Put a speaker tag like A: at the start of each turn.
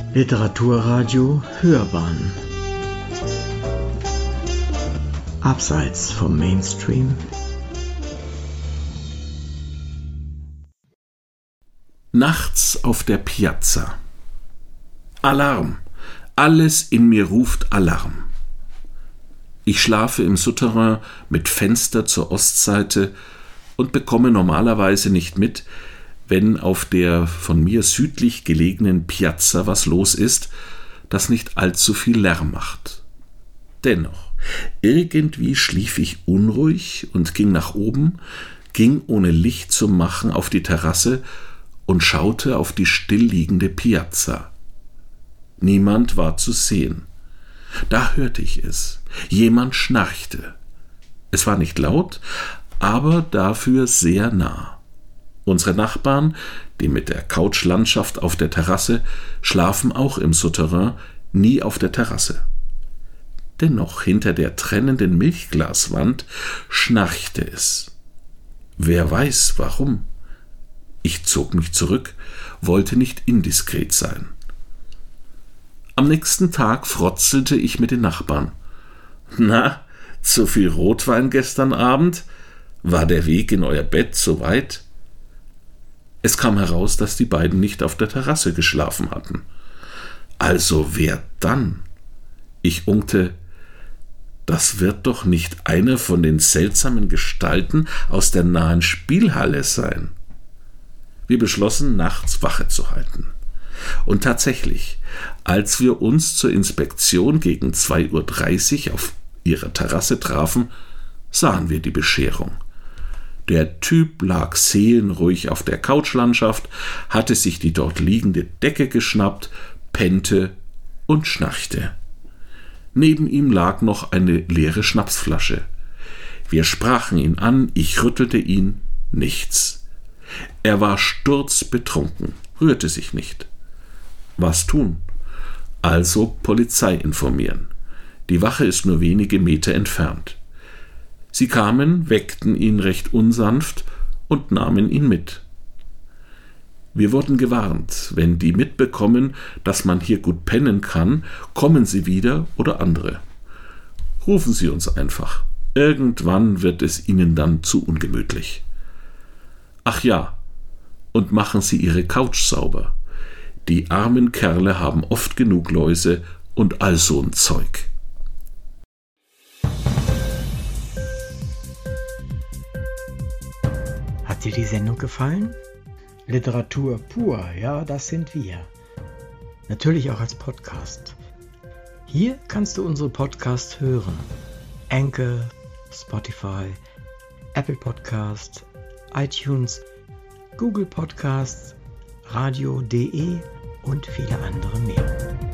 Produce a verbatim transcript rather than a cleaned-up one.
A: Literaturradio Hörbahn Abseits vom Mainstream.
B: Nachts auf der Piazza. Alarm! Alles in mir ruft Alarm. Ich schlafe im Souterrain mit Fenster zur Ostseite und bekomme normalerweise nicht mit, wenn auf der von mir südlich gelegenen Piazza was los ist, das nicht allzu viel Lärm macht. Dennoch, irgendwie schlief ich unruhig und ging nach oben, ging ohne Licht zu machen auf die Terrasse und schaute auf die stillliegende Piazza. Niemand war zu sehen. Da hörte ich es. Jemand schnarchte. Es war nicht laut, aber dafür sehr nah. Unsere Nachbarn, die mit der Couchlandschaft auf der Terrasse, schlafen auch im Souterrain, nie auf der Terrasse. Dennoch hinter der trennenden Milchglaswand schnarchte es. Wer weiß warum? Ich zog mich zurück, wollte nicht indiskret sein. Am nächsten Tag frotzelte ich mit den Nachbarn. »Na, zu viel Rotwein gestern Abend? War der Weg in euer Bett so weit?« Es kam heraus, dass die beiden nicht auf der Terrasse geschlafen hatten. Also wer dann? Ich unkte, das wird doch nicht einer von den seltsamen Gestalten aus der nahen Spielhalle sein. Wir beschlossen, nachts Wache zu halten. Und tatsächlich, als wir uns zur Inspektion gegen zwei Uhr dreißig auf ihrer Terrasse trafen, sahen wir die Bescherung. Der Typ lag seelenruhig auf der Couchlandschaft, hatte sich die dort liegende Decke geschnappt, pennte und schnarchte. Neben ihm lag noch eine leere Schnapsflasche. Wir sprachen ihn an, ich rüttelte ihn, nichts. Er war sturzbetrunken, rührte sich nicht. Was tun? Also Polizei informieren. Die Wache ist nur wenige Meter entfernt. Sie kamen, weckten ihn recht unsanft und nahmen ihn mit. Wir wurden gewarnt, wenn die mitbekommen, dass man hier gut pennen kann, kommen sie wieder oder andere. Rufen Sie uns einfach. Irgendwann wird es Ihnen dann zu ungemütlich. Ach ja, und machen Sie Ihre Couch sauber. Die armen Kerle haben oft genug Läuse und all so ein Zeug.
A: Hat dir die Sendung gefallen? Literatur pur, ja, das sind wir. Natürlich auch als Podcast. Hier kannst du unsere Podcasts hören. Anchor, Spotify, Apple Podcast, iTunes, Google Podcasts, radio punkt de und viele andere mehr.